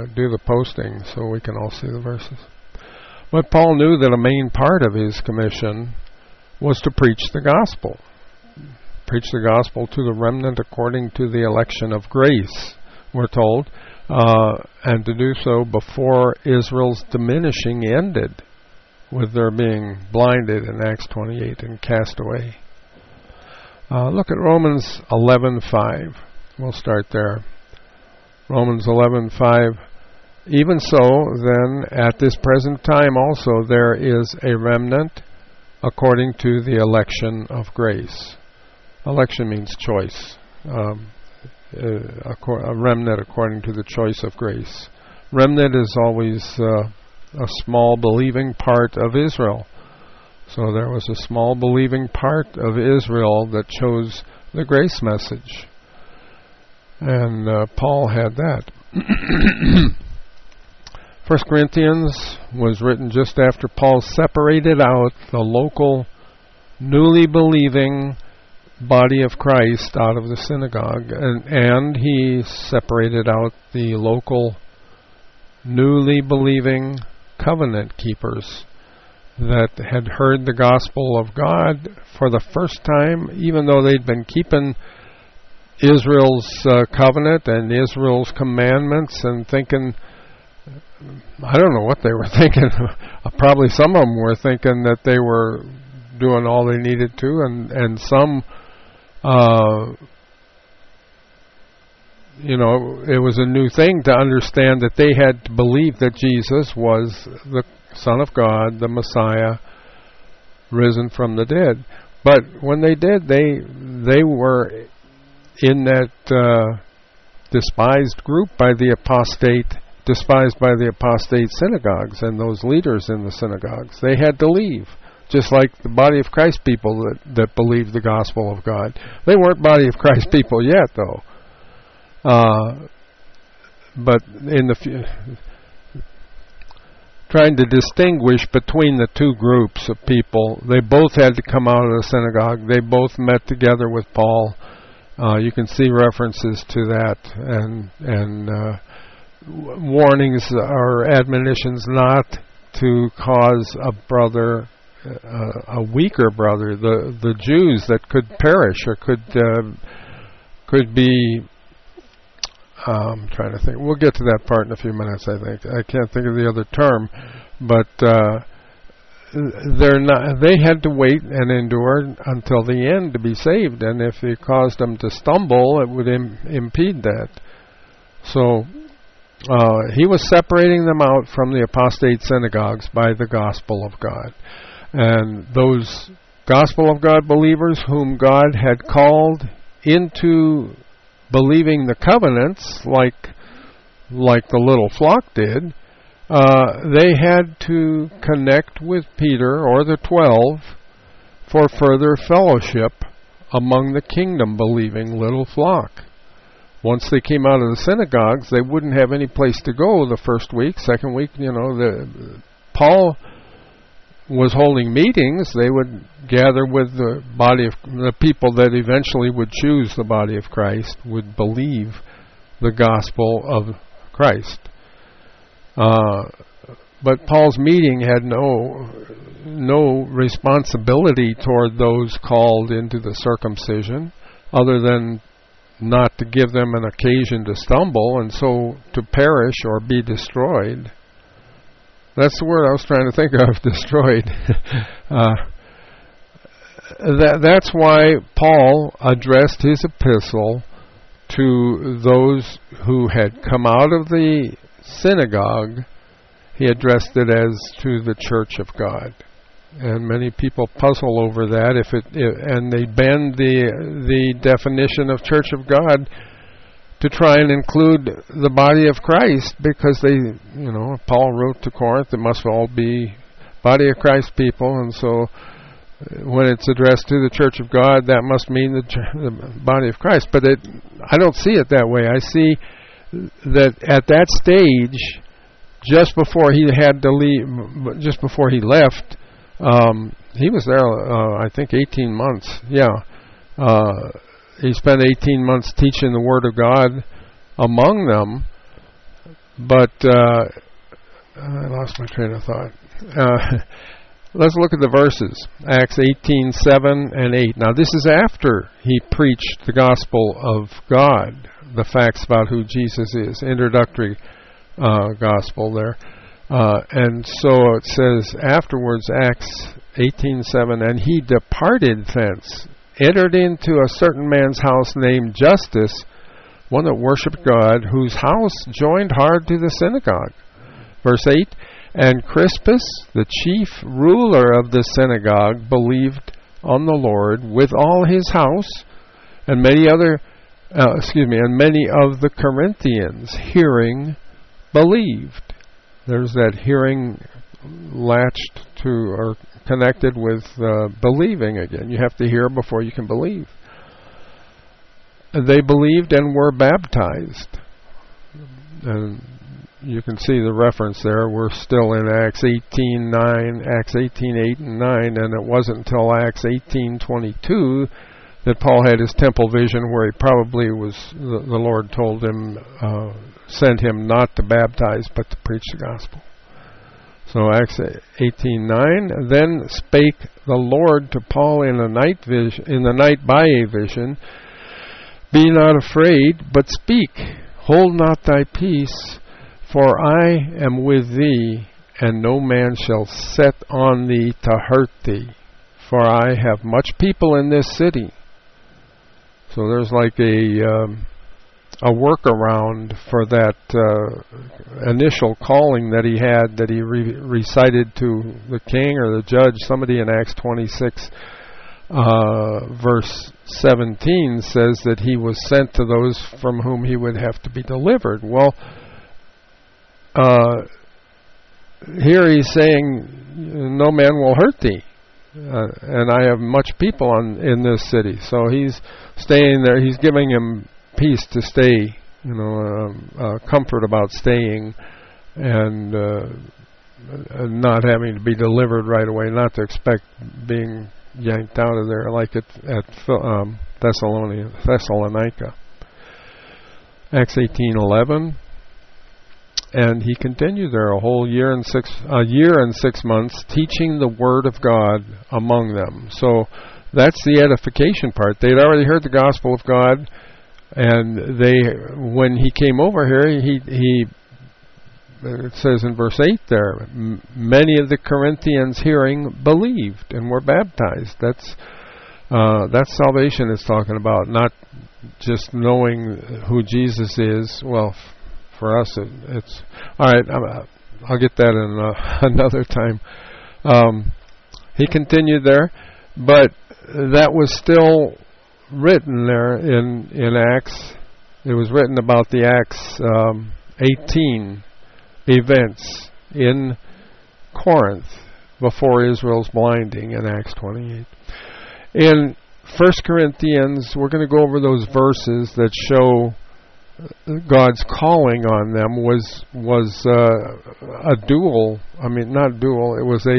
do the posting so we can all see the verses. But Paul knew that a main part of his commission was to preach the gospel. Preach the gospel to the remnant according to the election of grace, we're told, and to do so before Israel's diminishing ended, with their being blinded in Acts 28 and cast away. Look at Romans 11:5. We'll start there. Romans 11:5. Even so, then, at this present time also there is a remnant according to the election of grace. Election means choice. A remnant according to the choice of grace. Remnant is always a small believing part of Israel. So there was a small believing part of Israel that chose the grace message. And Paul had that. 1 Corinthians was written just after Paul separated out the local, newly believing body of Christ out of the synagogue. And he separated out the local, newly believing covenant keepers that had heard the gospel of God for the first time, even though they'd been keeping Israel's covenant and Israel's commandments and thinking, I don't know what they were thinking. Probably some of them were thinking that they were doing all they needed to, and some, it was a new thing to understand that they had to believe that Jesus was the Son of God, the Messiah, risen from the dead. But when they did, they were in that despised group despised by the apostate synagogues and those leaders in the synagogues. They had to leave, just like the body of Christ people that believed the gospel of God. They weren't body of Christ people yet, though. But in the trying to distinguish between the two groups of people, they both had to come out of the synagogue. They both met together with Paul. You can see references to that and warnings or admonitions not to cause a brother, a weaker brother, the Jews that could perish or could be. I'm trying to think. We'll get to that part in a few minutes, I think. I can't think of the other term, but they had to wait and endure until the end to be saved, and if it caused them to stumble, it would impede that. So he was separating them out from the apostate synagogues by the gospel of God. And those gospel of God believers whom God had called into believing the covenants, like the little flock did, they had to connect with Peter or the 12 for further fellowship among the kingdom-believing little flock. Once they came out of the synagogues, they wouldn't have any place to go the first week, second week. Paul was holding meetings. They would gather with the body of the people that eventually would choose the body of Christ, would believe the gospel of Christ. But Paul's meeting had no responsibility toward those called into the circumcision, other than not to give them an occasion to stumble and so to perish or be destroyed. That's the word I was trying to think of, destroyed. That's why Paul addressed his epistle to those who had come out of the synagogue. He addressed it as to the church of God. And many people puzzle over that, and they bend the definition of church of God to try and include the body of Christ, because Paul wrote to Corinth, it must all be body of Christ people, and so when it's addressed to the church of God, that must mean the body of Christ. But I don't see it that way. I see that at that stage, just before he had to leave, just before he left, he was there, I think, 18 months. Yeah. He spent 18 months teaching the Word of God among them, But I lost my train of thought. Let's look at the verses. Acts 18:7 and 8. Now this is after he preached the gospel of God, the facts about who Jesus is, introductory gospel there. And so it says afterwards, Acts 18:7, and he departed thence, entered into a certain man's house named Justus, one that worshipped God, whose house joined hard to the synagogue. Verse 8, and Crispus, the chief ruler of the synagogue, believed on the Lord with all his house, and many of the Corinthians, hearing, believed. There's that hearing latched to or connected with believing again. You have to hear before you can believe. They believed and were baptized. And you can see the reference there. We're still in Acts 18:9, Acts 18:8 and 9, and it wasn't until Acts 18:22 that Paul had his temple vision, where he probably was, the Lord told him, sent him not to baptize but to preach the gospel. So Acts 18:9, then spake the Lord to Paul in the night by a vision, be not afraid, but speak, hold not thy peace, for I am with thee, and no man shall set on thee to hurt thee, for I have much people in this city. So there's like a workaround for that initial calling that he had, that he recited to the king or the judge. Somebody in Acts 26 verse 17 says that he was sent to those from whom he would have to be delivered. Well, here he's saying, no man will hurt thee, and I have much people in this city. So he's staying there. He's giving him peace to stay, comfort about staying, and not having to be delivered right away, not to expect being yanked out of there like at Thessalonica. Acts 18:11. And he continued there a year and 6 months, teaching the word of God among them. So that's the edification part. They'd already heard the gospel of God, and when he came over here, he it says in verse 8 there, many of the Corinthians hearing believed and were baptized. That's salvation it's talking about, not just knowing who Jesus is. Well, for us, it's all right. I'll get that in another time. He continued there, but that was still written there in Acts. It was written about the Acts 18 events in Corinth before Israel's blinding in Acts 28. In 1 Corinthians, we're going to go over those verses that show God's calling on them was a dual. I mean, not dual. It was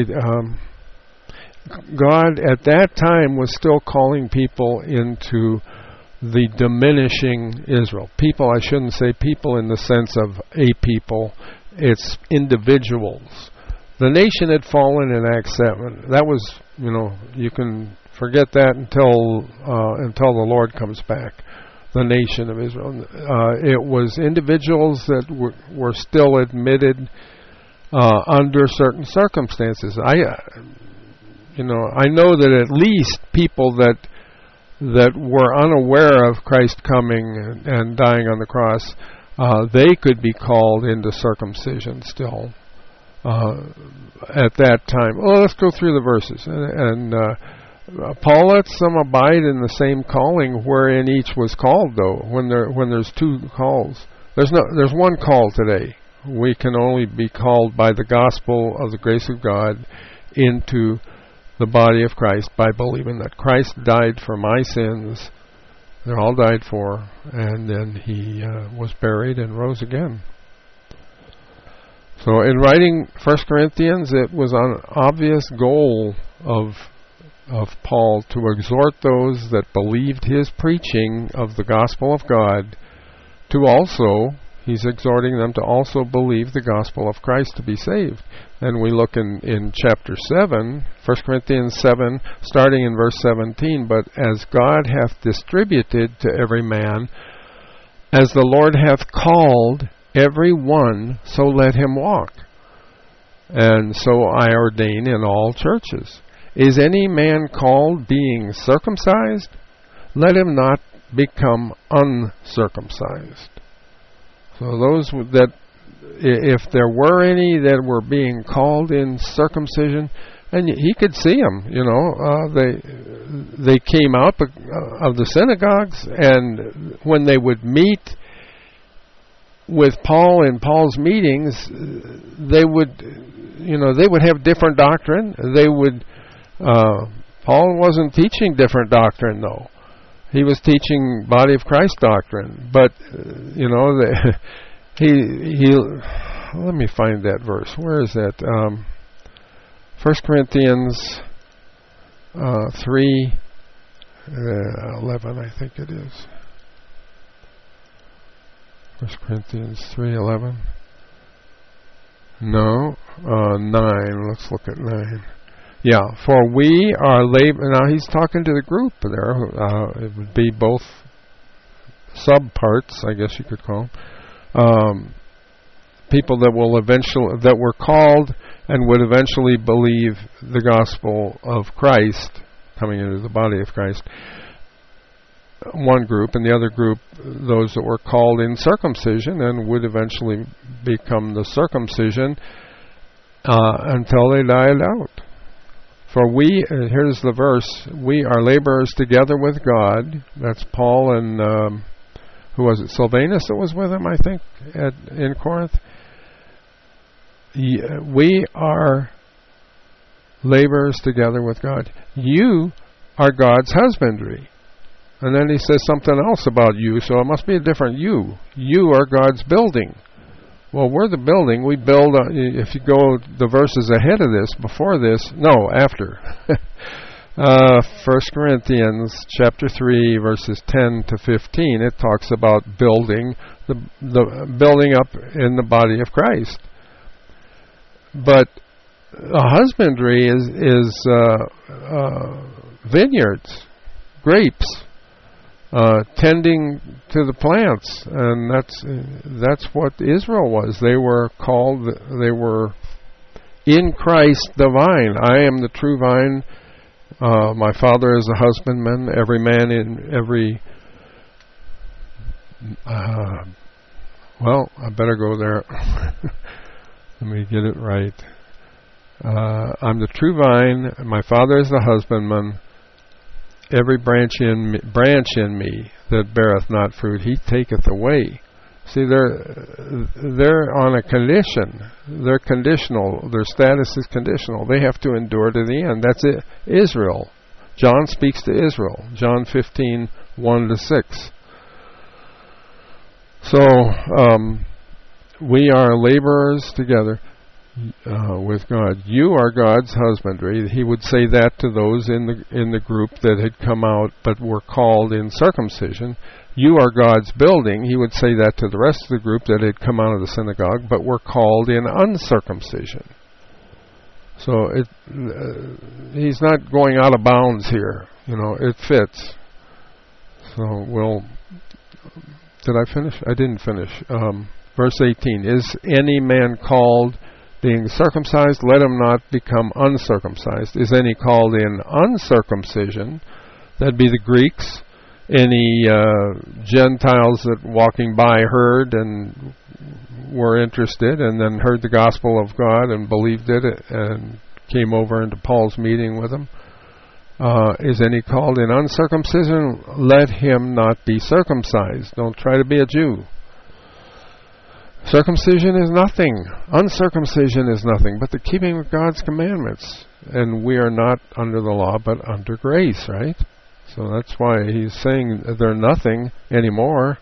God at that time was still calling people into the diminishing Israel. People, I shouldn't say people in the sense of a people. It's individuals. The nation had fallen in Acts 7. That was, you can forget that until the Lord comes back. The nation of Israel. It was individuals that were still admitted under certain circumstances. I know that at least people that were unaware of Christ coming and dying on the cross, they could be called into circumcision still at that time. Well, let's go through the verses. And Paul lets them abide in the same calling wherein each was called, though. When there's two calls, there's one call today. We can only be called by the gospel of the grace of God into the body of Christ by believing that Christ died for my sins. They're all died for, and then he was buried and rose again. So in writing 1 Corinthians, it was an obvious goal of Paul to exhort those that believed his preaching of the gospel of God to also He's exhorting them to also believe the gospel of Christ to be saved. And we look in chapter 7, 1 Corinthians 7, starting in verse 17, but as God hath distributed to every man, as the Lord hath called every one, so let him walk. And so I ordain in all churches. Is any man called being circumcised? Let him not become uncircumcised. So those that, if there were any that were being called in circumcision, and he could see them, they came out of the synagogues, and when they would meet with Paul in Paul's meetings, they would have different doctrine. Paul wasn't teaching different doctrine, though. He was teaching body of Christ doctrine, but he let me find that verse. Where is that? 1 Corinthians 3:11, I think it is. 1 Corinthians 3:11. No, 9. Let's look at 9. Yeah, for we are labor. Now he's talking to the group there. It would be both subparts, I guess you could call them. People that were called and would eventually believe the gospel of Christ, coming into the body of Christ. One group, and the other group, those that were called in circumcision and would eventually become the circumcision until they died out. For we, here's the verse, we are laborers together with God. That's Paul and, who was it, Silvanus that was with him, I think, in Corinth. We are laborers together with God. You are God's husbandry. And then he says something else about you, so it must be a different you. You are God's building. Well, we're the building. We build, if you go the verses ahead of this, after. 1 Corinthians chapter 3, verses 10 to 15, it talks about building, the building up in the body of Christ. But a husbandry is vineyards, grapes, tending to the plants, and that's what Israel was. They were called. They were in Christ the vine. I am the true vine. My Father is a husbandman. Every man in every. Well, I better go there. Let me get it right. I'm the true vine. My Father is the husbandman. Every branch in me that beareth not fruit, he taketh away. See, they're on a condition. They're conditional. Their status is conditional. They have to endure to the end. That's it. Israel. John speaks to Israel. John 15, 1-6. So, we are laborers together with God. You are God's husbandry. He would say that to those in the group that had come out but were called in circumcision. You are God's building. He would say that to the rest of the group that had come out of the synagogue but were called in uncircumcision. So he's not going out of bounds here. It fits. So did I finish? I didn't finish. Verse 18, is any man called being circumcised? Let him not become uncircumcised. Is any called in uncircumcision? That'd be the Greeks. Any Gentiles that walking by heard and were interested and then heard the gospel of God and believed it and came over into Paul's meeting with him. Is any called in uncircumcision? Let him not be circumcised. Don't try to be a Jew. Circumcision is nothing. Uncircumcision is nothing but the keeping of God's commandments. And we are not under the law but under grace, right? So that's why he's saying they're nothing anymore.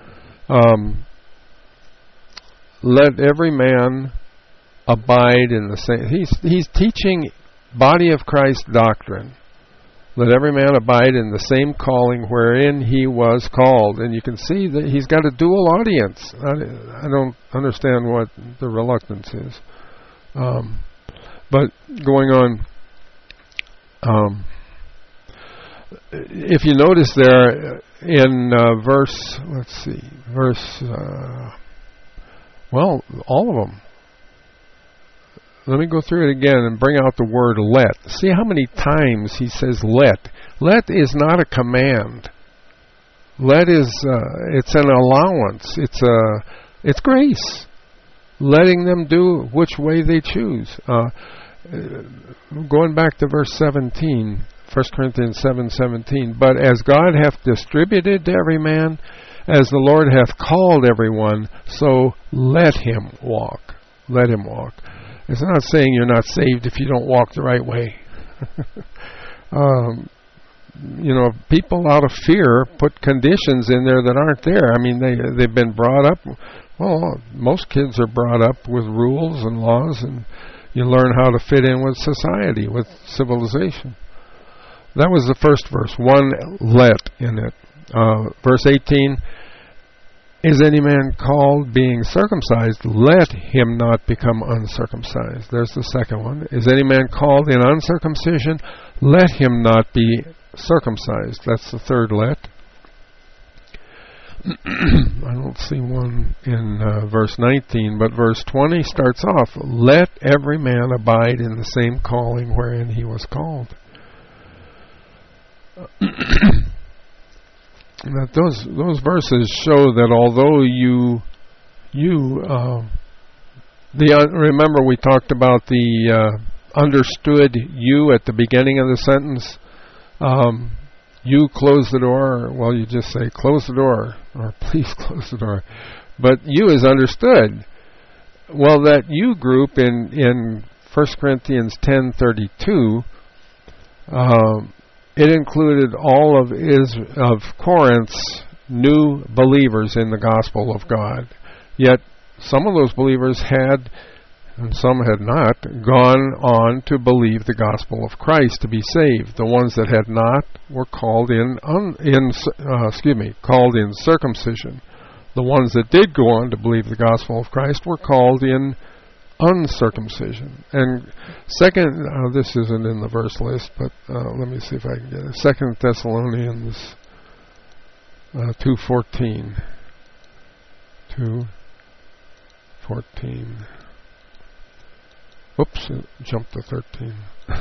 Let every man abide in the same. He's teaching body of Christ doctrine. Let every man abide in the same calling wherein he was called. And you can see that he's got a dual audience. I don't understand what the reluctance is. But going on, if you notice there in all of them. Let me go through it again and bring out the word let. See how many times he says let. Let is not a command. Let is, it's an allowance. It's grace. Letting them do which way they choose. Going back to verse 17, 1 Corinthians 7:17. But as God hath distributed to every man, as the Lord hath called everyone, so let him walk. Let him walk. It's not saying you're not saved if you don't walk the right way. People out of fear put conditions in there that aren't there. I mean, they've been brought up. Well, most kids are brought up with rules and laws, and you learn how to fit in with society, with civilization. That was the first verse. One let in it. Verse 18. Is any man called being circumcised? Let him not become uncircumcised. There's the second one. Is any man called in uncircumcision? Let him not be circumcised. That's the third let. I don't see one in verse 19, but verse 20 starts off, let every man abide in the same calling wherein he was called. That those verses show that although remember we talked about the understood you at the beginning of the sentence. You close the door. Well, you just say close the door, or please close the door. But you is understood. Well, that you group in 1 Corinthians 10:32. It included all of Corinth's new believers in the gospel of God. Yet some of those believers had, and some had not, gone on to believe the gospel of Christ to be saved. The ones that had not were called called in circumcision. The ones that did go on to believe the gospel of Christ were called in uncircumcision. And second, this isn't in the verse list, but let me see if I can get it. 2 Thessalonians 2:14. 2:14. Whoops, it jumped to 13.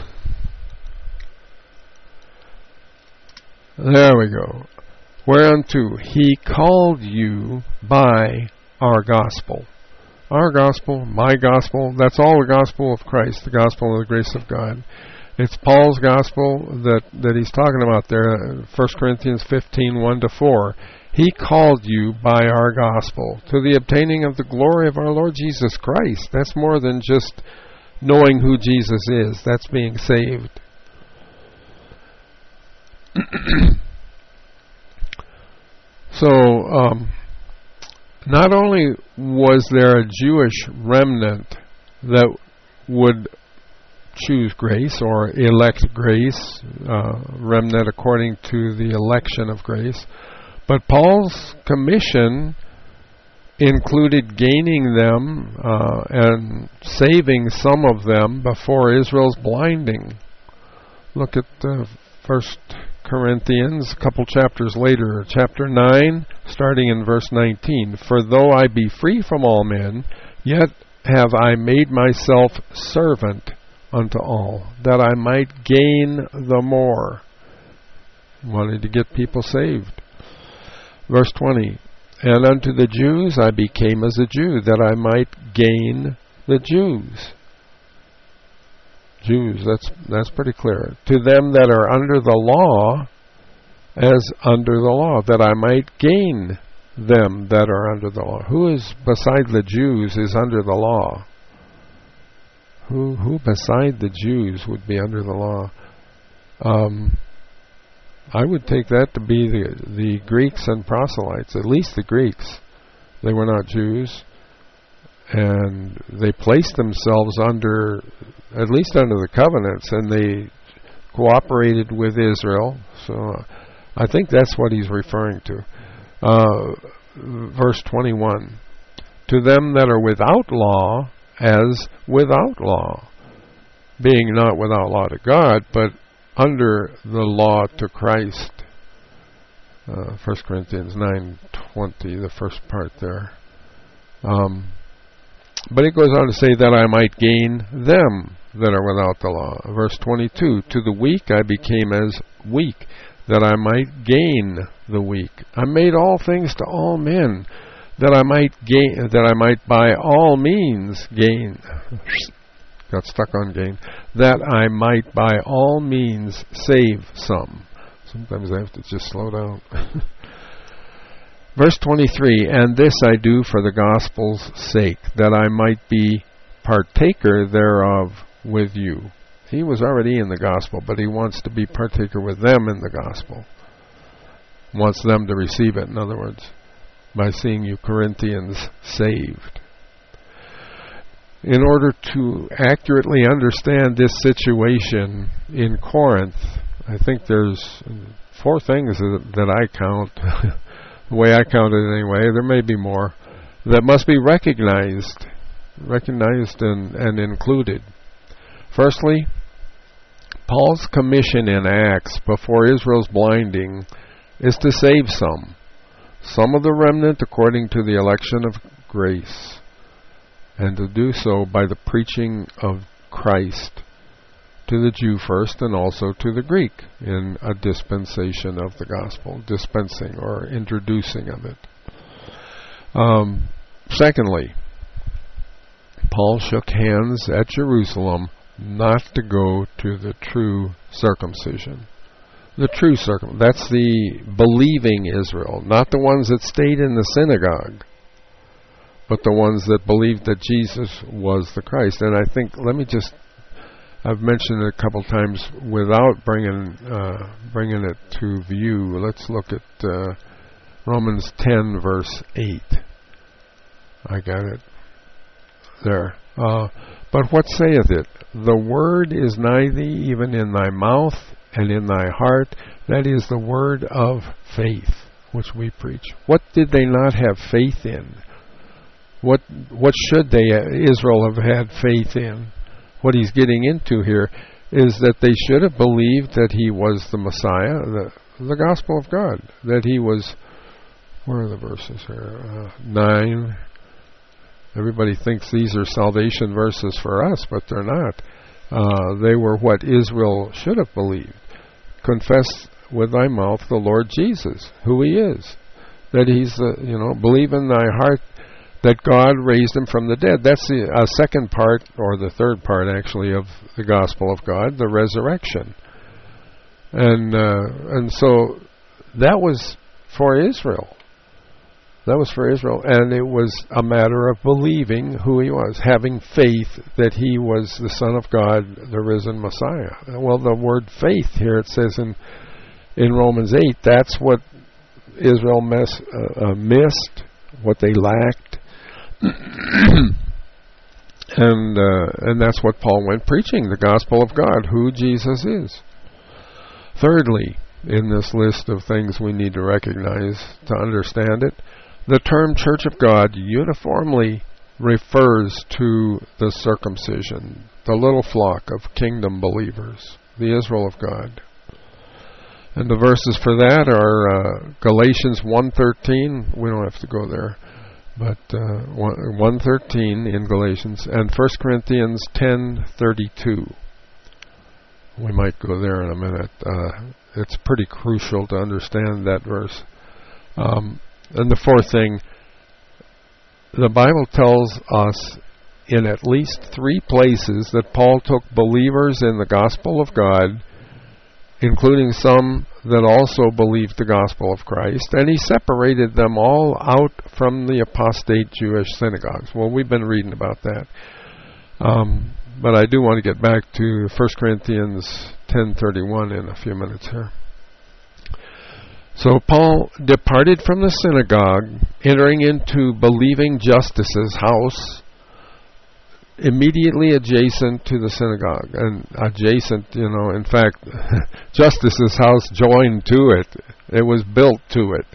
There we go. Whereunto he called you by our gospel. Our gospel, my gospel, that's all the gospel of Christ, the gospel of the grace of God. It's Paul's gospel that he's talking about there, 1 Corinthians 15:1-4. He called you by our gospel to the obtaining of the glory of our Lord Jesus Christ. That's more than just knowing who Jesus is. That's being saved. So, not only was there a Jewish remnant that would choose grace or elect grace, remnant according to the election of grace, but Paul's commission included gaining them and saving some of them before Israel's blinding. Look at 1 Corinthians, a couple chapters later, chapter 9, starting in verse 19. For though I be free from all men, yet have I made myself servant unto all, that I might gain the more. Wanted to get people saved. Verse 20. And unto the Jews I became as a Jew, that I might gain the Jews. Jews, that's pretty clear. To them that are under the law, as under the law, that I might gain them that are under the law. Who is beside the Jews is under the law? Who beside the Jews would be under the law? I would take that to be the Greeks and proselytes, at least the Greeks. They were not Jews. And they placed themselves under, at least under the covenants, and cooperated with Israel. So I think that's what he's referring to. Verse 21. To them that are without law, as without law, being not without law to God, but under the law to Christ. 1 Corinthians 9:20, the first part there. But it goes on to say that I might gain them that are without the law. Verse 22, to the weak I became as weak, that I might gain the weak. I made all things to all men, that I might gain, that I might by all means gain. Got stuck on gain. That I might by all means save some. Sometimes I have to just slow down. Verse 23, and this I do for the gospel's sake, that I might be partaker thereof with you. He was already in the gospel, but he wants to be partaker with them in the gospel. Wants them to receive it, in other words, by seeing you Corinthians saved. In order to accurately understand this situation in Corinth, I think there's 4 things that I count, the way I count it anyway. There may be more, that must be recognized and included. Firstly, Paul's commission in Acts before Israel's blinding is to save some of the remnant according to the election of grace, and to do so by the preaching of Christ to the Jew first and also to the Greek in a dispensation of the gospel, dispensing or introducing of it. Secondly, Paul shook hands at Jerusalem not to go to the true circumcision. The true circumcision, that's the believing Israel, not the ones that stayed in the synagogue, but the ones that believed that Jesus was the Christ. And I think, I've mentioned it a couple times without bringing it to view. Let's look at Romans 10, verse 8. I got it there. But what saith it? The word is nigh thee, even in thy mouth and in thy heart. That is the word of faith, which we preach. What did they not have faith in? What should Israel have had faith in? What he's getting into here is that they should have believed that he was the Messiah, the gospel of God, that he was, where are the verses here? 9. Everybody thinks these are salvation verses for us, but they're not. They were what Israel should have believed. Confess with thy mouth the Lord Jesus, who he is. That he's believe in thy heart that God raised him from the dead. That's the second part, or the third part actually, of the gospel of God, the resurrection. And so that was for Israel. That was for Israel, and it was a matter of believing who he was, having faith that he was the Son of God, the risen Messiah. Well, the word faith here, it says in Romans 8, that's what Israel missed, what they lacked, and that's what Paul went preaching, the gospel of God, who Jesus is. Thirdly, in this list of things we need to recognize to understand it, the term Church of God uniformly refers to the circumcision, the little flock of kingdom believers, the Israel of God. And the verses for that are Galatians 1:13. We don't have to go there, but 1:13 in Galatians, and 1 Corinthians 10:32. We might go there in a minute. It's pretty crucial to understand that verse. And the fourth thing, the Bible tells us in at least 3 places that Paul took believers in the gospel of God, including some that also believed the gospel of Christ, and he separated them all out from the apostate Jewish synagogues. Well, we've been reading about that. But I do want to get back to 1 Corinthians 10:31 in a few minutes here. So Paul departed from the synagogue, entering into believing Justus's house. immediately adjacent to the synagogue, and adjacent, in fact, Justus's house joined to it. It was built to it.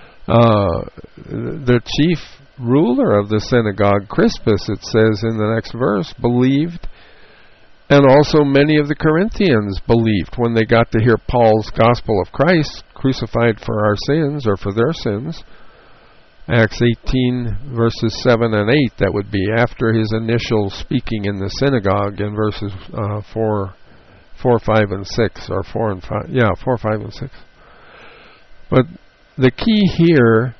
The chief ruler of the synagogue, Crispus, it says in the next verse, believed, and also many of the Corinthians believed when they got to hear Paul's gospel of Christ, crucified for our sins, or for their sins. Acts 18, verses 7 and 8, that would be after his initial speaking in the synagogue in verses 4, 5, and 6, or 4 and 5, 4, 5, and 6. But the key here,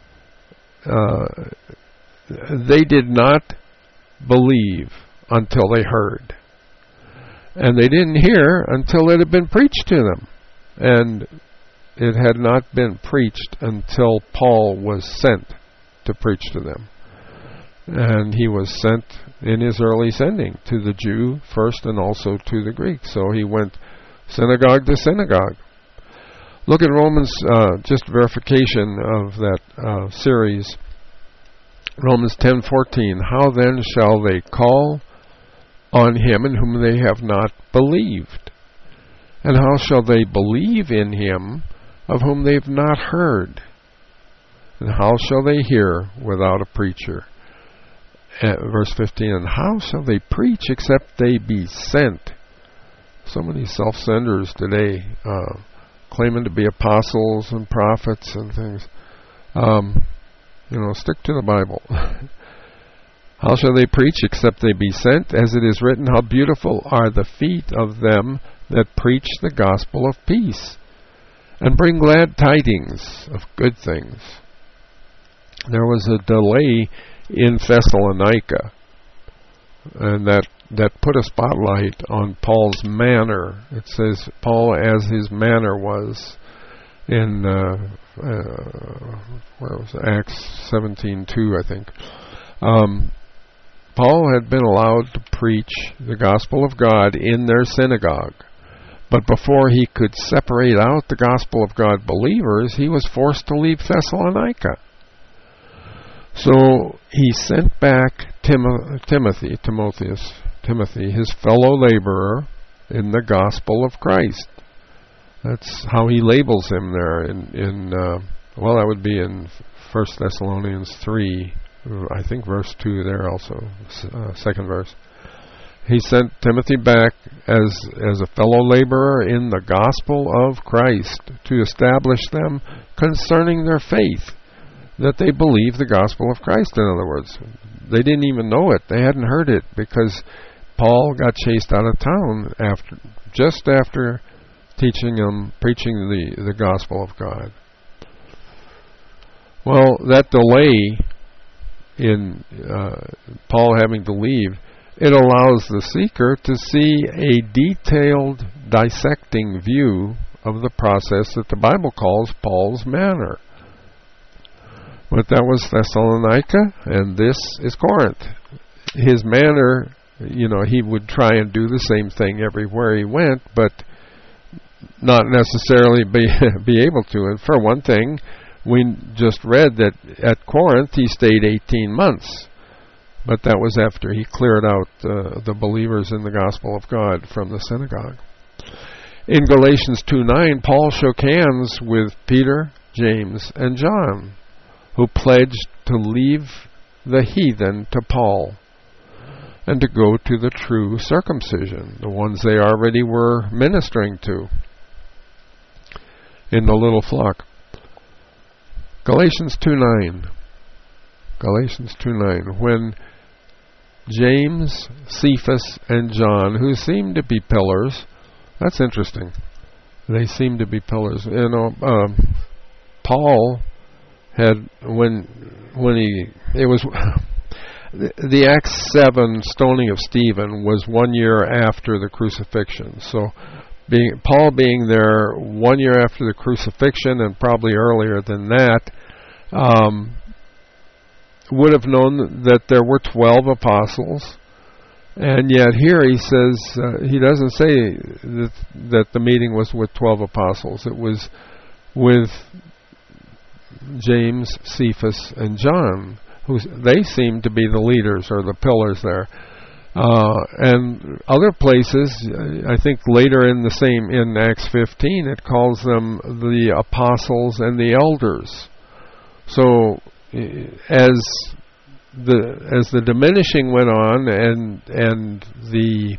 they did not believe until they heard. And they didn't hear until it had been preached to them. And it had not been preached until Paul was sent to preach to them. And he was sent in his early sending to the Jew first and also to the Greek. So he went synagogue to synagogue. Look at Romans, just verification of that series. Romans 10:14. How then shall they call on him in whom they have not believed? And how shall they believe in him of whom they have not heard? And how shall they hear without a preacher? Verse 15, and how shall they preach except they be sent? So many self-senders today, claiming to be apostles and prophets and things. Stick to the Bible. How shall they preach except they be sent? As it is written, how beautiful are the feet of them that preach the gospel of peace, and bring glad tidings of good things. There was a delay in Thessalonica, and that put a spotlight on Paul's manner. It says, Paul as his manner was in where was it? Acts 17:2, I think. Paul had been allowed to preach the gospel of God in their synagogue. But before he could separate out the gospel of God believers, he was forced to leave Thessalonica. So he sent back Timothy, his fellow laborer in the gospel of Christ. That's how he labels him there that would be in 1 Thessalonians 3, I think verse 2 there also, second verse. He sent Timothy back as a fellow laborer in the gospel of Christ to establish them concerning their faith, that they believe the gospel of Christ, in other words. They didn't even know it. They hadn't heard it because Paul got chased out of town just after preaching the gospel of God. Well, that delay in Paul having to leave, it allows the seeker to see a detailed, dissecting view of the process that the Bible calls Paul's manner. But that was Thessalonica, and this is Corinth. His manner, he would try and do the same thing everywhere he went, but not necessarily be able to. And for one thing, we just read that at Corinth he stayed 18 months. But that was after he cleared out the believers in the gospel of God from the synagogue. In Galatians 2:9, Paul shook hands with Peter, James, and John, who pledged to leave the heathen to Paul and to go to the true circumcision, the ones they already were ministering to in the little flock. Galatians 2:9. When James, Cephas, and John, who seemed to be pillars, that's interesting. They seemed to be pillars. Paul had the Acts 7 stoning of Stephen was 1 year after the crucifixion. So Paul being there 1 year after the crucifixion, and probably earlier than that, would have known that there were 12 apostles, and yet here he says, he doesn't say that the meeting was with 12 apostles. It was with James, Cephas, and John, they seemed to be the leaders or the pillars there. And other places, I think later in Acts 15, it calls them the apostles and the elders. So as the diminishing went on and the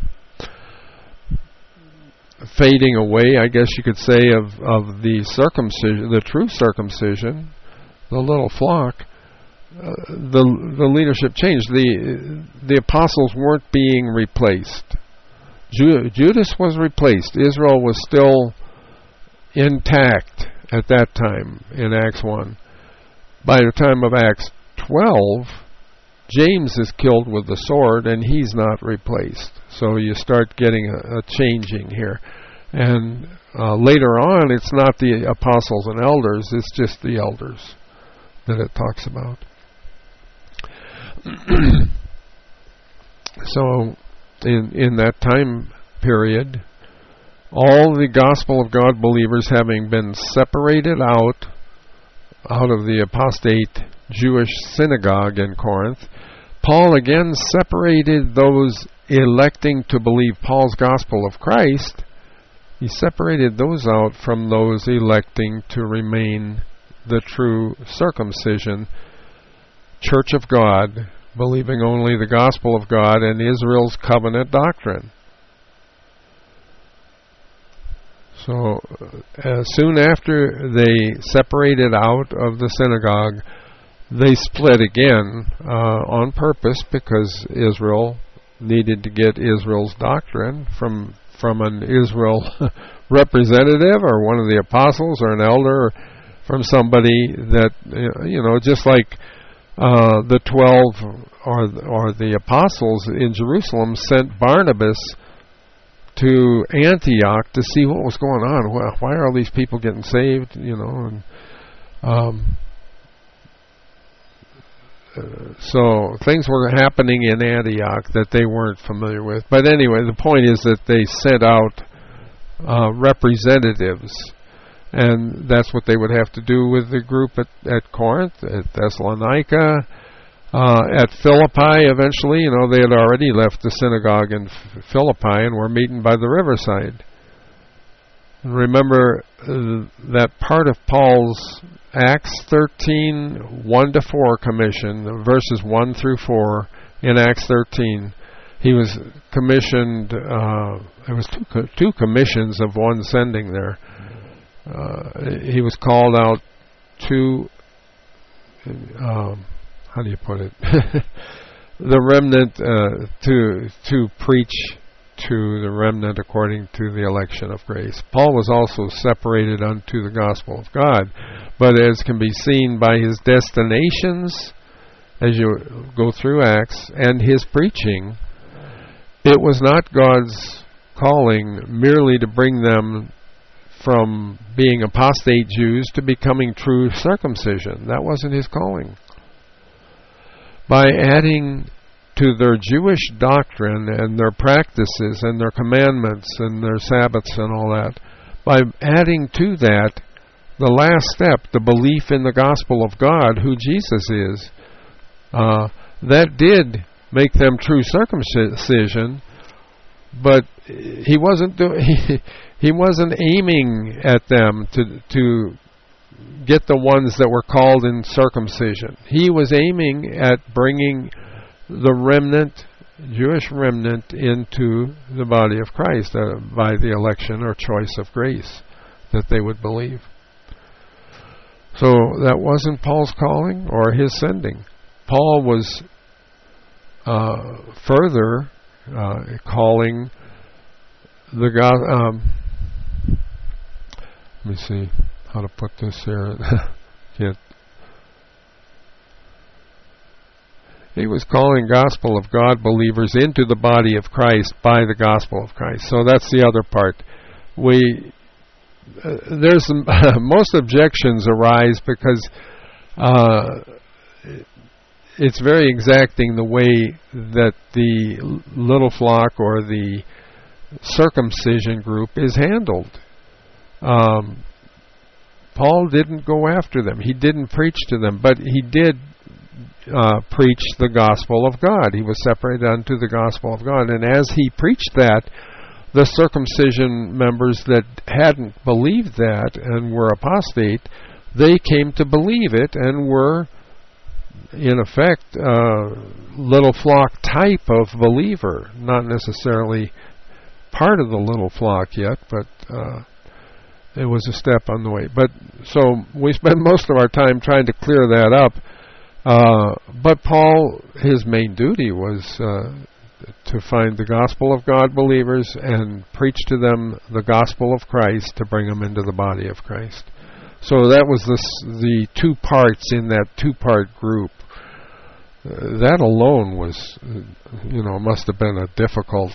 fading away, I guess you could say, of the circumcision, the true circumcision, the little flock, the leadership changed. The apostles weren't being replaced. Judas was replaced. Israel was still intact at that time in Acts 1. By the time of Acts 12, James is killed with the sword, and he's not replaced. So you start getting a changing here. And later on, it's not the apostles and elders, it's just the elders that it talks about. So, in that time period, all the gospel of God believers having been separated out of the apostate Jewish synagogue in Corinth, Paul again separated those electing to believe Paul's gospel of Christ. He separated those out from those electing to remain the true circumcision, Church of God, believing only the gospel of God and Israel's covenant doctrine. So, soon after they separated out of the synagogue, they split again on purpose, because Israel needed to get Israel's doctrine from an Israel representative or one of the apostles or an elder, or from somebody that, just like the 12 or the apostles in Jerusalem sent Barnabas to Antioch to see what was going on. Why are all these people getting saved? So things were happening in Antioch that they weren't familiar with. But anyway, the point is that they sent out representatives, and that's what they would have to do with the group at Corinth, at Thessalonica, at Philippi. Eventually, they had already left the synagogue in Philippi and were meeting by the riverside. And remember that part of Paul's Acts 13, 1-4 commission, verses 1 through 4 in Acts 13. He was commissioned, there was two commissions of one sending there. He was called out to, how do you put it? The remnant, to preach to the remnant according to the election of grace. Paul was also separated unto the gospel of God, but as can be seen by his destinations as you go through Acts and his preaching, it was not God's calling merely to bring them from being apostate Jews to becoming true circumcision. That wasn't his calling. By adding to their Jewish doctrine and their practices and their commandments and their Sabbaths and all that, by adding to that the last step, the belief in the gospel of God, who Jesus is, that did make them true circumcision, but he wasn't he wasn't aiming at them to get the ones that were called in circumcision. He was aiming at bringing the remnant, Jewish remnant, into the body of Christ by the election or choice of grace that they would believe. So that wasn't Paul's calling or his sending. Paul was further calling the God. Let me see how to put this here. He was calling gospel of God believers into the body of Christ by the gospel of Christ. So that's the other part. There's most objections arise because it's very exacting the way that the little flock or the circumcision group is handled. Paul didn't go after them. He didn't preach to them, but he did preach the gospel of God. He was separated unto the gospel of God. And as he preached that, the circumcision members that hadn't believed that and were apostate, they came to believe it and were, in effect, little flock type of believer. Not necessarily part of the little flock yet, but it was a step on the way. But so we spend most of our time trying to clear that up. But Paul, his main duty was to find the gospel of God believers and preach to them the gospel of Christ to bring them into the body of Christ. So that was the two parts in that two-part group. That alone was, must have been a difficult...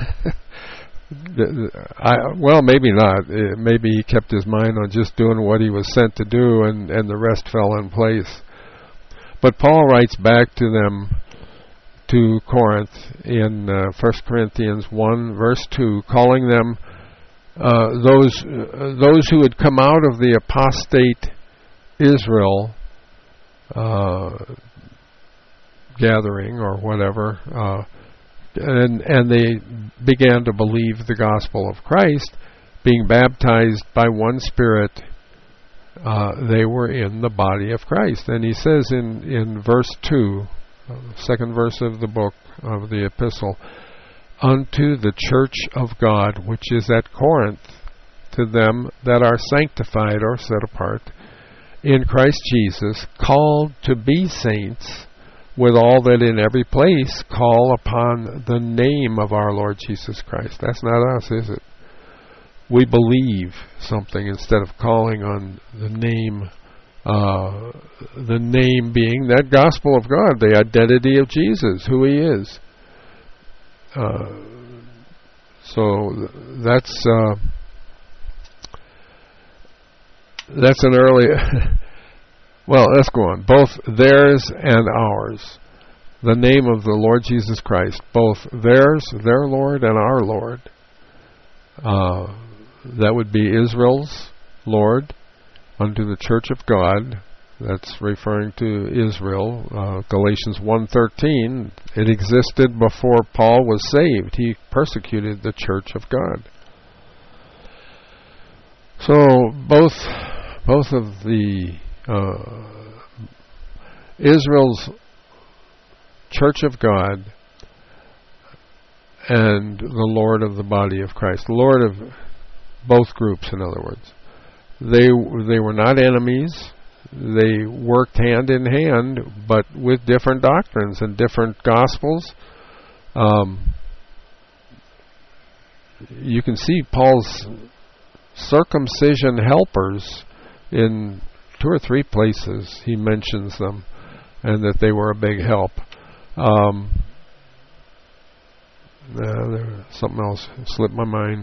well, maybe not. Maybe he kept his mind on just doing what he was sent to do, and the rest fell in place. But Paul writes back to them, to Corinth, in 1 Corinthians 1, verse 2, calling them those who had come out of the apostate Israel gathering or whatever, and they began to believe the gospel of Christ, being baptized by one Spirit. They were in the body of Christ. And he says in verse 2, second verse of the book of the epistle, unto the church of God which is at Corinth, to them that are sanctified or set apart in Christ Jesus, called to be saints, with all that in every place call upon the name of our Lord Jesus Christ. That's not us, is it? We believe something instead of calling on the name being that gospel of God, the identity of Jesus, who he is. So that's an early... Well, let's go on. Both theirs and ours. The name of the Lord Jesus Christ. Both theirs, their Lord, and our Lord. That would be Israel's Lord unto the church of God. That's referring to Israel. Galatians 1:13. It existed before Paul was saved. He persecuted the church of God. So both of the Israel's church of God and the Lord of the body of Christ, the Lord of both groups, in other words, they were not enemies. They worked hand in hand, but with different doctrines and different gospels. You can see Paul's circumcision helpers in 2 or 3 places. He mentions them, and that they were a big help. Something else slipped my mind.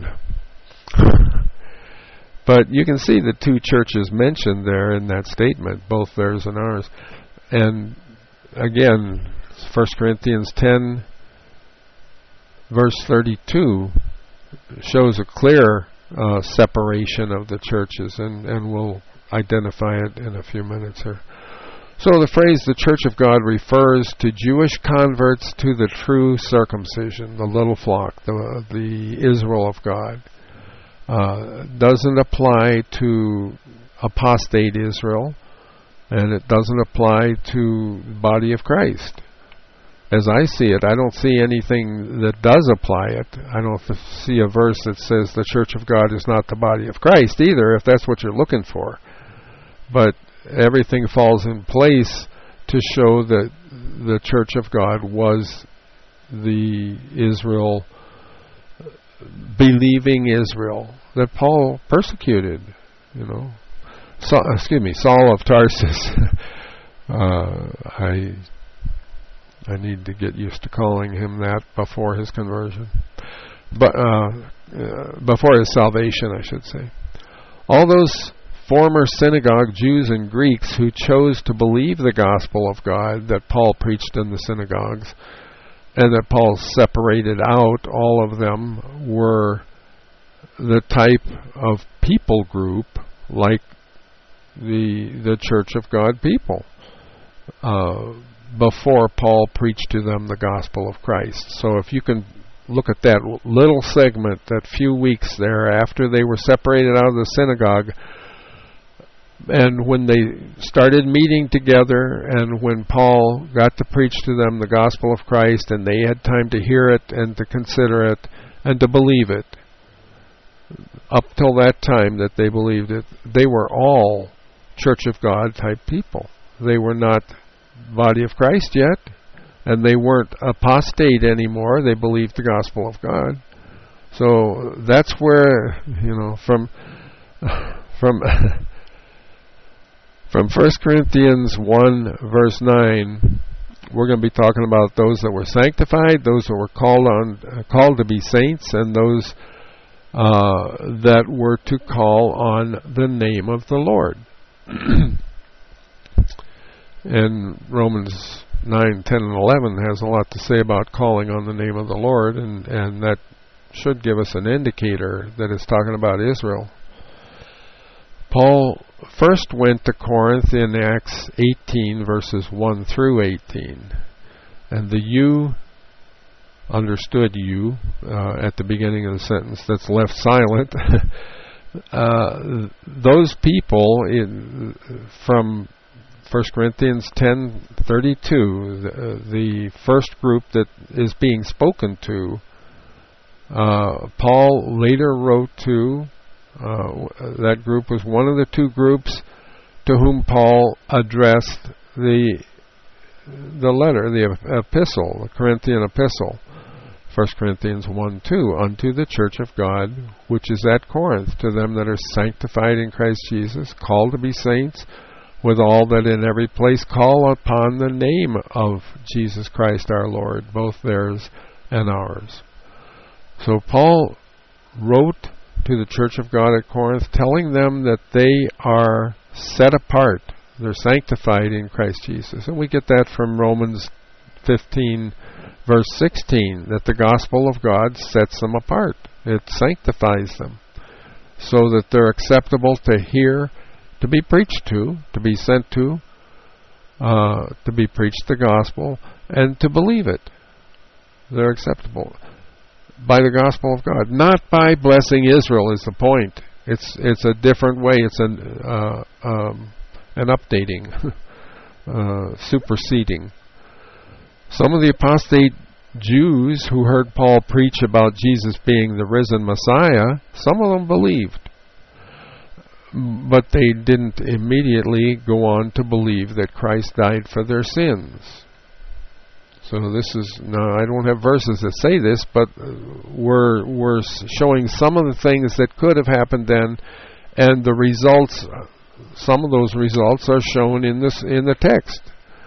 But you can see the 2 churches mentioned there in that statement, both theirs and ours. And again, 1 Corinthians 10, verse 32, shows a clear separation of the churches, and we'll identify it in a few minutes here. So the phrase the church of God refers to Jewish converts to the true circumcision, the little flock, the Israel of God. Doesn't apply to apostate Israel, and it doesn't apply to the body of Christ. As I see it, I don't see anything that does apply it. I don't see a verse that says the church of God is not the body of Christ either, if that's what you're looking for. But everything falls in place to show that the church of God was the Israel, believing Israel, that Paul persecuted, Saul of Tarsus. I need to get used to calling him that before his conversion. But before his salvation, I should say. All those former synagogue Jews and Greeks who chose to believe the gospel of God that Paul preached in the synagogues, and that Paul separated out, all of them were the type of people group like the Church of God people. before Paul preached to them the gospel of Christ. So if you can look at that little segment, that few weeks there after they were separated out of the synagogue, and when they started meeting together, and when Paul got to preach to them the gospel of Christ, and they had time to hear it and to consider it and to believe it, up till that time that they believed it, they were all Church of God type people. They were not body of Christ yet, and they weren't apostate anymore. They believed the gospel of God. So that's where, from 1 Corinthians 1 verse 9, we're going to be talking about those that were sanctified, those that were called to be saints, and those that were to call on the name of the Lord. And Romans 9, 10, and 11 has a lot to say about calling on the name of the Lord, and that should give us an indicator that it's talking about Israel. Paul first went to Corinth in Acts 18, verses 1 through 18. And the you, understood you, at the beginning of the sentence that's left silent, those people from 1 Corinthians 10:32, the first group that is being spoken to, Paul later wrote to. That group was one of the two groups to whom Paul addressed the letter, the epistle, the Corinthian epistle, 1 Corinthians 1:2, unto the church of God, which is at Corinth, to them that are sanctified in Christ Jesus, called to be saints, with all that in every place call upon the name of Jesus Christ our Lord, both theirs and ours. So Paul wrote to the church of God at Corinth, telling them that they are set apart. They're sanctified in Christ Jesus. And we get that from Romans 15, verse 16, that the gospel of God sets them apart. It sanctifies them so that they're acceptable to hear, to be preached to be sent to be preached the gospel, and to believe it. They're acceptable by the gospel of God, not by blessing Israel is the point. It's a different way. It's an updating, superseding. Some of the apostate Jews who heard Paul preach about Jesus being the risen Messiah, some of them believed, but they didn't immediately go on to believe that Christ died for their sins. So this is, now I don't have verses that say this, but we're showing some of the things that could have happened then, and the results, some of those results are shown in the text.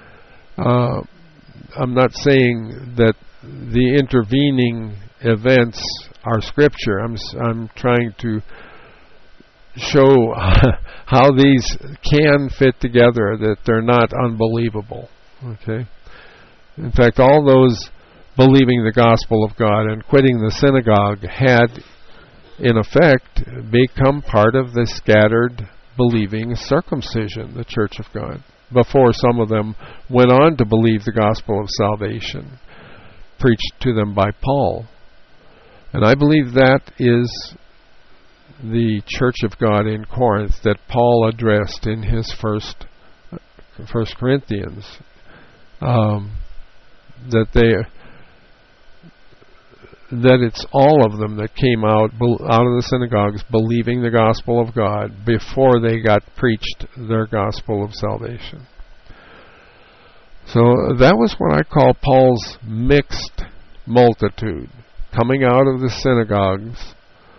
I'm not saying that the intervening events are Scripture. I'm trying to show how these can fit together, that they're not unbelievable. Okay? In fact, all those believing the gospel of God and quitting the synagogue had, in effect, become part of the scattered believing circumcision, the church of God, before some of them went on to believe the gospel of salvation, preached to them by Paul. And I believe that is the church of God in Corinth that Paul addressed in his first Corinthians. That it's all of them that came out of the synagogues believing the gospel of God before they got preached their gospel of salvation. So that was what I call Paul's mixed multitude, coming out of the synagogues,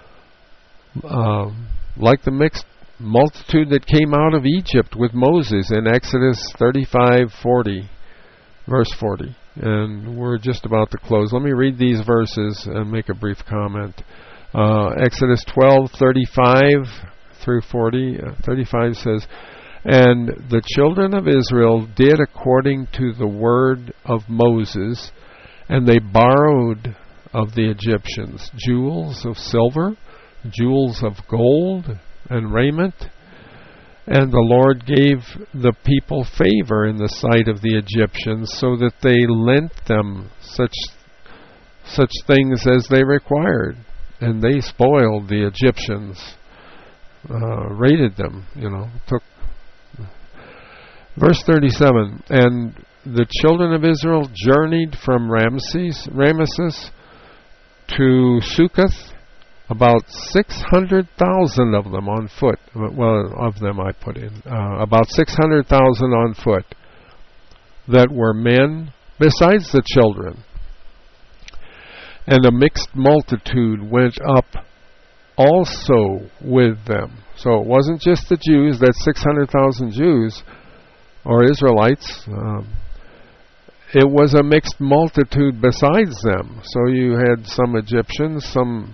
like the mixed multitude that came out of Egypt with Moses in Exodus 35:40, verse 40. And we're just about to close. Let me read these verses and make a brief comment. Exodus 12:35 through 40. 35 says, "And the children of Israel did according to the word of Moses, and they borrowed of the Egyptians jewels of silver, jewels of gold, and raiment, And the Lord gave the people favor in the sight of the Egyptians, so that they lent them such things as they required. And they spoiled the Egyptians, raided them, took. Verse 37, and the children of Israel journeyed from Ramesses to Succoth, about 600,000 of them on foot. Well, of them I put in. About 600,000 on foot that were men, besides the children. And a mixed multitude went up also with them. So it wasn't just the Jews, that's 600,000 Jews or Israelites. It was a mixed multitude besides them. So you had some Egyptians, some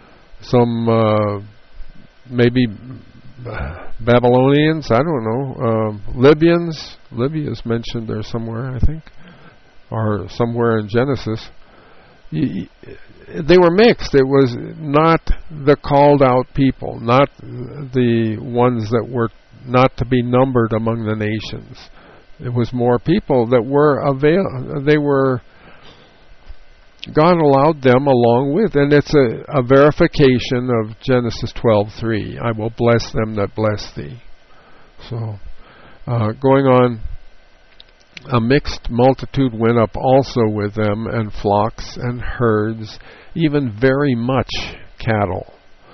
maybe Babylonians, I don't know, Libyans. Libya's mentioned there somewhere, I think, or somewhere in Genesis. They were mixed. It was not the called out people, not the ones that were not to be numbered among the nations. It was more people that were God allowed them along with, and it's a verification of Genesis 12:3. I will bless them that bless thee. So, going on, a mixed multitude went up also with them, and flocks and herds, even very much cattle.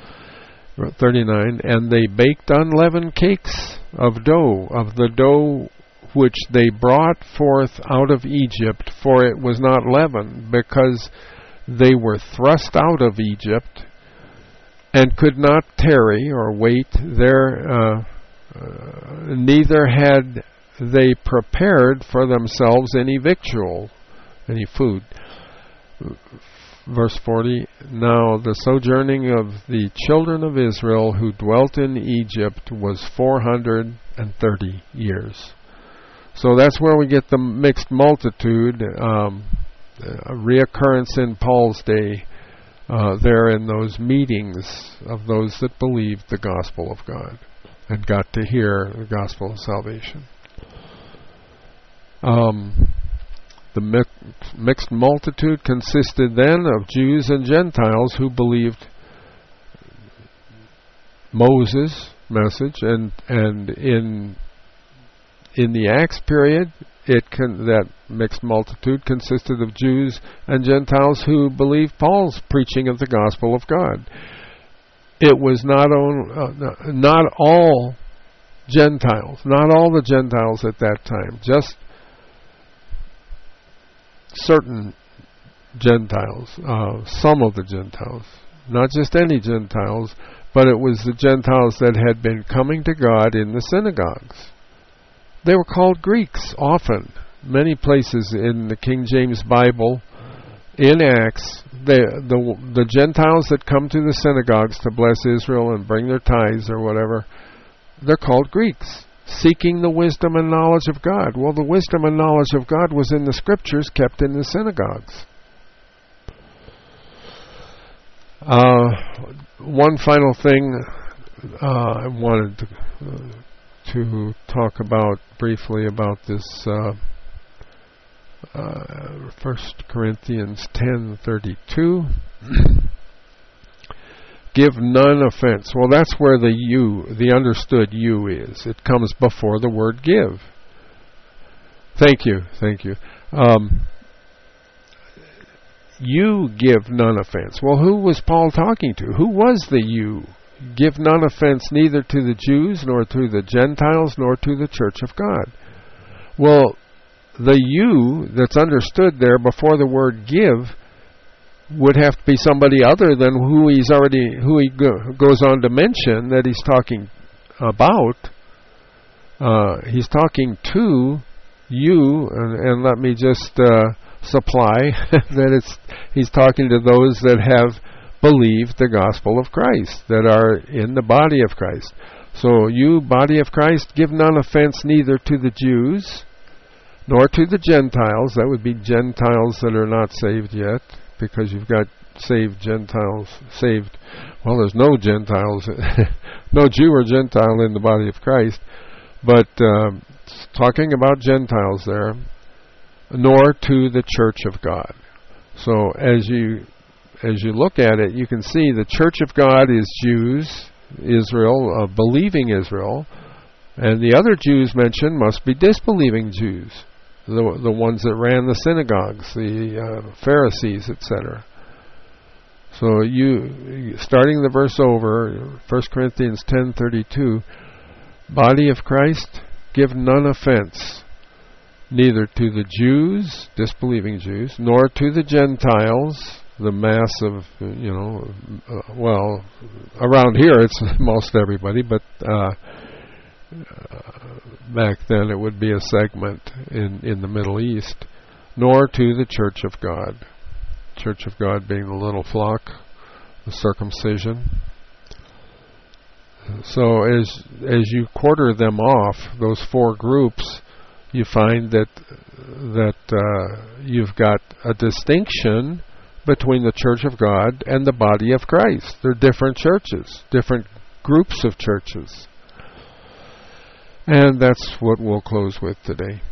39, and they baked unleavened cakes of the dough which they brought forth out of Egypt, for it was not leavened, because they were thrust out of Egypt, and could not tarry or wait there, neither had they prepared for themselves any victual, any food. Verse 40, now the sojourning of the children of Israel who dwelt in Egypt was 430 years. So that's where we get the mixed multitude, a reoccurrence in Paul's day, there in those meetings of those that believed the gospel of God and got to hear the gospel of salvation. The mixed multitude consisted then of Jews and Gentiles who believed Moses' message, and in the Acts period, that mixed multitude consisted of Jews and Gentiles who believed Paul's preaching of the gospel of God. It was not all Gentiles, not all the Gentiles at that time, just certain Gentiles, some of the Gentiles, not just any Gentiles, but it was the Gentiles that had been coming to God in the synagogues. They were called Greeks often. Many places in the King James Bible, in Acts, the Gentiles that come to the synagogues to bless Israel and bring their tithes or whatever, they're called Greeks, seeking the wisdom and knowledge of God. Well, the wisdom and knowledge of God was in the Scriptures kept in the synagogues. One final thing I wanted to talk about briefly about this 1 Corinthians 10:32. Give none offense. Well, that's where the understood you is. It comes before the word give. Thank you. You give none offense. Well, who was Paul talking to? Who was the you? Give none offense neither to the Jews, nor to the Gentiles, nor to the church of God. Well, the you that's understood there before the word give would have to be somebody other than who he goes on to mention that he's talking about. He's talking to you, and let me just supply that he's talking to those that have believed the gospel of Christ, that are in the body of Christ. So you, body of Christ, give none offense neither to the Jews, nor to the Gentiles. That would be Gentiles that are not saved yet. because you've got saved Gentiles, well, there's no Gentiles, no Jew or Gentile in the body of Christ, but talking about Gentiles there, nor to the church of God. So as you look at it, you can see the church of God is Jews, Israel, believing Israel, and the other Jews mentioned must be disbelieving Jews, the ones that ran the synagogues, the Pharisees, etc. So you, starting the verse over, 1 Corinthians 10:32, body of Christ, give none offense, neither to the Jews, disbelieving Jews, nor to the Gentiles, the mass of, well, around here it's most everybody, but back then it would be a segment in the Middle East, nor to the church of God. Church of God being the little flock, the circumcision. So as you quarter them off, those four groups, you find that you've got a distinction between the church of God and the body of Christ. They're different churches, different groups of churches. And that's what we'll close with today.